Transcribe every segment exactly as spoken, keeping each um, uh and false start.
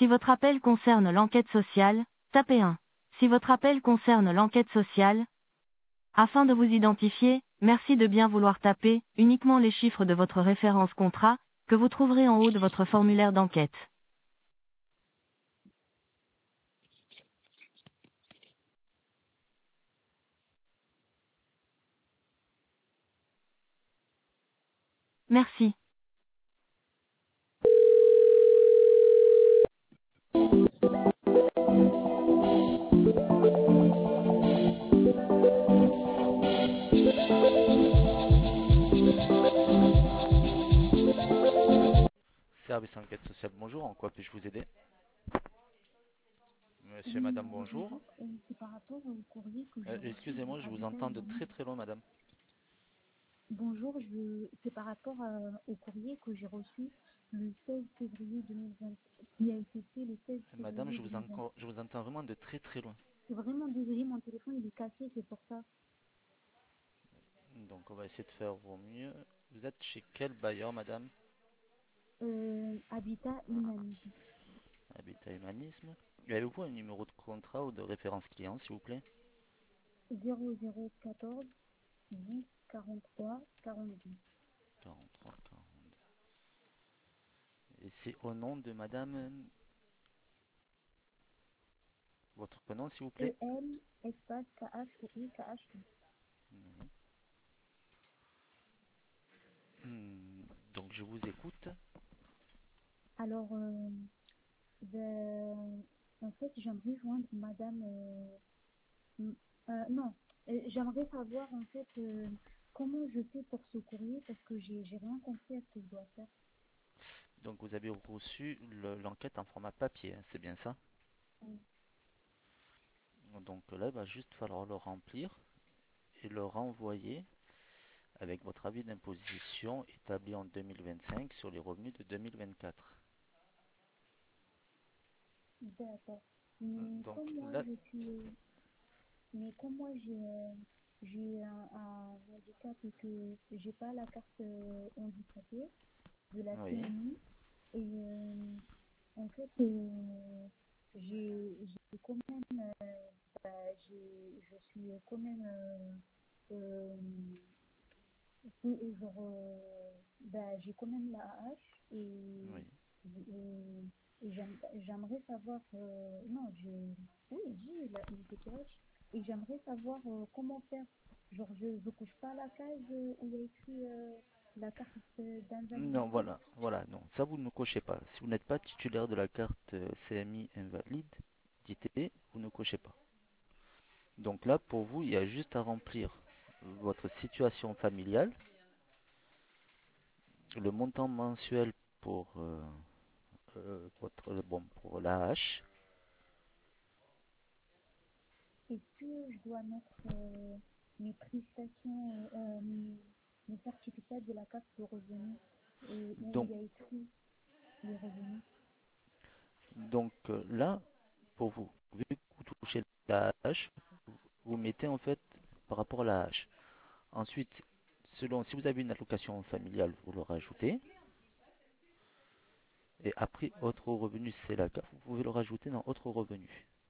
Si votre appel concerne l'enquête sociale, tapez un. Si votre appel concerne l'enquête sociale, afin de vous identifier, merci de bien vouloir taper uniquement les chiffres de votre référence contrat, que vous trouverez en haut de votre formulaire d'enquête. Merci. Service enquête sociale, bonjour, en quoi puis-je vous aider? Monsieur, Oui, madame, euh, bonjour. bonjour. Euh, c'est par rapport au courrier que Euh, j'ai reçu de excusez-moi, je vous Habitat entends de très Humanisme. très loin, madame. Bonjour, je... c'est par rapport euh, au courrier que j'ai reçu le seize février deux mille vingt, qui a été fait le seize Madame, février je vous, deux mille vingt. encore- je vous entends vraiment de très très loin. Je suis vraiment désolée, mon téléphone il est cassé, c'est pour ça. Donc on va essayer de faire au mieux. Vous êtes chez quel bailleur, madame? Euh, Habitat Humanisme. Habitat Humanisme. Avez-vous un numéro de contrat ou de référence client, s'il vous plaît? zéro zéro quatorze dix quarante-trois quarante-deux. quarante-trois, quarante. Et c'est au nom de madame... euh, Votre nom, s'il vous plaît? E M espace K H O I K H I. Mhm. Hmm, donc je vous écoute. Alors, euh, ben, en fait, j'aimerais joindre madame. euh, Mm. Euh, non, Euh, j'aimerais savoir en fait euh, comment je fais pour ce courrier parce que j'ai j'ai rien compris à ce que je dois faire. Donc vous avez reçu le- l'enquête en format papier, hein, c'est bien ça? Mm. Donc là, il va juste falloir le remplir et le renvoyer avec votre avis d'imposition établi en deux mille vingt-cinq sur les revenus de deux mille vingt-quatre. D'accord. Mais Donc comme moi là, je suis, euh, mais comme moi j'ai euh, j'ai un, un handicap et que j'ai pas la carte euh, handicapée de la oui. C M I et euh, en fait euh, j'ai j'ai quand même euh, bah, j'ai je suis quand même euh, euh, Et, et genre, euh, bah, j'ai quand même la H et, Oui. et, et j'aime- j'aimerais savoir, euh, non, j'ai, oui, j'ai la I D P H et j'aimerais savoir euh, comment faire. Genre, je ne couche pas la case euh, où il y a écrit euh, la carte euh, Non, d'invalidité. voilà, voilà, non, ça vous ne cochez pas. Si vous n'êtes pas titulaire de la carte euh, C M I invalide, d'I T, vous ne cochez pas. Donc là, pour vous, il y a juste à remplir votre situation familiale, le montant mensuel pour euh, euh, votre, bon, pour l'A H. Est-ce que je dois mettre euh, mes prestations, euh, euh, mes, mes certificats de la carte de revenus euh, où il Donc, y a écrit les revenus? donc euh, là, pour vous, vu que vous touchez l'A H, vous mettez en fait par rapport à l'A H. Ensuite, selon si vous avez une allocation familiale, vous le rajoutez. Et après, autre revenu, c'est la carte, vous pouvez le rajouter dans autre revenu.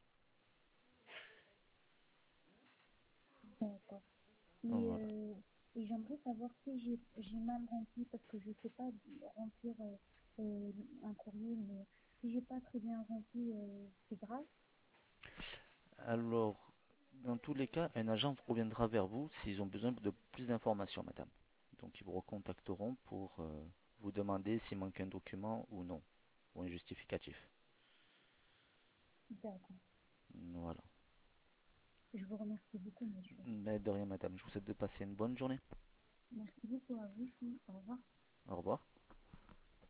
D'accord. Et, Voilà. euh, et j'aimerais savoir si j'ai j'ai mal rempli, parce que je ne sais pas remplir euh, euh, un courrier, mais si j'ai pas très bien rempli, euh, c'est grave. Alors, dans tous les cas, un agent reviendra vers vous s'ils ont besoin de plus d'informations, madame. Donc, ils vous recontacteront pour euh, vous demander s'il manque un document ou non, ou un justificatif. D'accord. Voilà. Je vous remercie beaucoup, monsieur. Mais de rien, madame. Je vous souhaite de passer une bonne journée. Merci beaucoup à vous aussi. Au revoir. Au revoir.